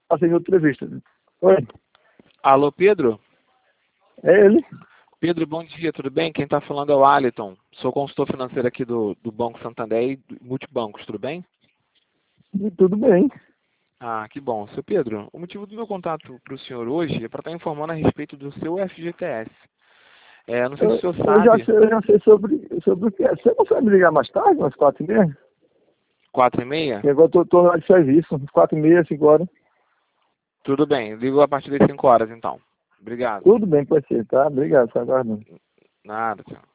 passei outra entrevista. Oi, Alô, Pedro? é ele? Pedro, bom dia, tudo bem? Quem está falando é o Aliton. Sou consultor financeiro aqui do Banco Santander e do Multibancos, tudo bem? Tudo bem. Ah, que bom. Seu Pedro, o motivo do meu contato para o senhor hoje é para estar informando a respeito do seu FGTS. Não sei se o senhor sabe, Eu já sei sobre o que é. Você consegue me ligar mais tarde, umas 4h30? 4h30? Porque agora eu tô na hora de serviço, uns 4h30, 5 horas. Tudo bem, ligo a partir das 5 horas então. Obrigado. Tudo bem, pode ser, tá? Obrigado, tá aguardando. Nada, tchau.